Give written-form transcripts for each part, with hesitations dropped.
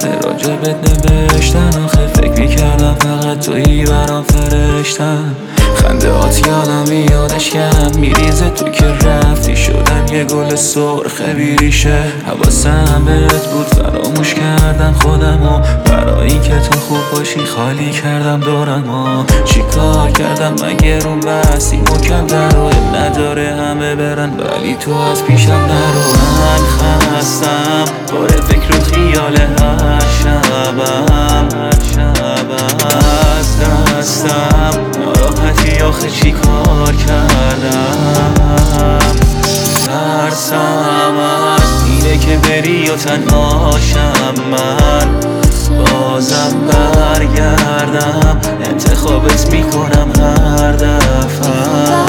وقت راجبت نوشتن آخه فکر میکردم فقط تویی برام فرشتن. خنده هات یادم یادش کم میریزه تو که رفتی شدم یه گل سرخ بیریشه. حواسم بهت بود فراموش کردم خودمو برای این که تو خوب باشی خالی کردم دورمو. چی کار کردم مگه رو بستی مکم درای نداره همه برن ولی تو از پیشم نرو. من خستم بار فکر و خیال هر شبم از دستم ناراحتی آخه چی کار کردم. ترسم از اینه که بری و تنهاشم من بازم برگردم انتخابت میکنم هر دفعه.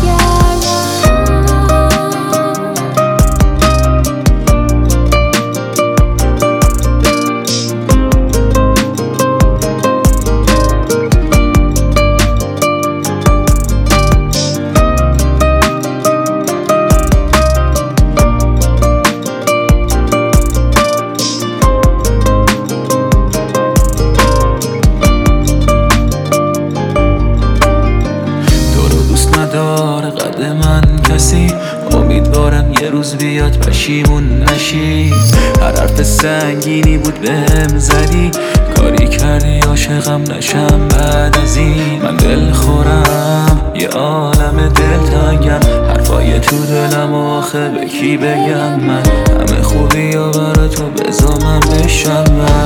قد من کسی امیدوارم یه روز بیاد پشیمون نشی. هر حرف سنگینی بود بهم زدی کاری کردی عاشقم نشم بعد از این. من دل خورم یه عالم دلتنگم حرفای تو دلم آخه به کی بگم. من همه خوبی ها برا تو بزامم بشم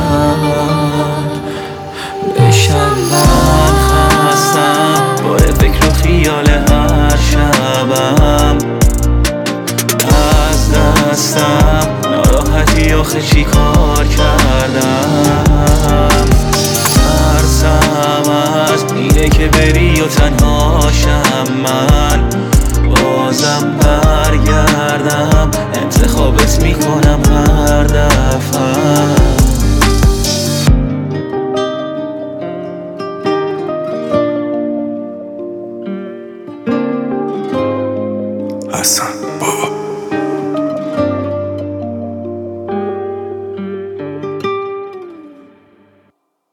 من خستم بار فکر و خیال هر شبم از دستم ناراحتی آخه چی کار